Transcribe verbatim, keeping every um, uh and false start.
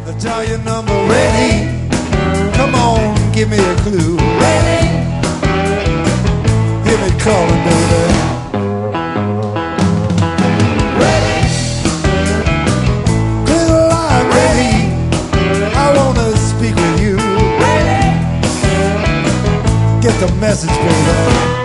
Dial your number ready. Come on, give me a clue. Ready. Hear me calling, baby. Ready. Clear the line, ready. I wanna speak with you. Ready. Get the message, baby.